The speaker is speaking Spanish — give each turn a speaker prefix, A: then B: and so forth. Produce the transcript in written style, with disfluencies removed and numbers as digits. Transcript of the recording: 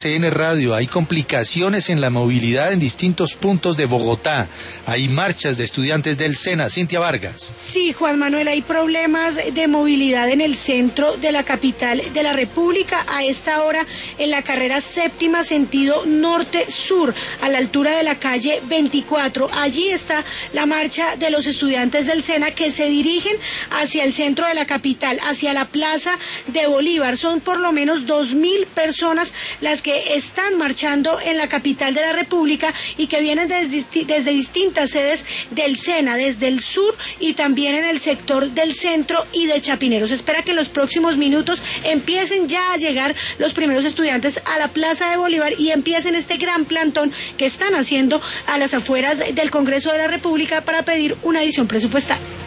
A: CN Radio, hay complicaciones en la movilidad en distintos puntos de Bogotá. Hay marchas de estudiantes del SENA. Cintia Vargas.
B: Sí, Juan Manuel, hay problemas de movilidad en el centro de la capital de la República. A esta hora, en la carrera séptima, sentido norte-sur, a la altura de la calle 24. Allí está la marcha de los estudiantes del SENA que se dirigen hacia el centro de la capital, hacia la Plaza de Bolívar. Son por lo menos 2.000 personas las que están marchando en la capital de la República y que vienen desde distintas sedes del SENA, desde el sur y también en el sector del centro y de Chapinero. Se espera que en los próximos minutos empiecen ya a llegar los primeros estudiantes a la Plaza de Bolívar y empiecen este gran plantón que están haciendo a las afueras del Congreso de la República para pedir una adición presupuestal.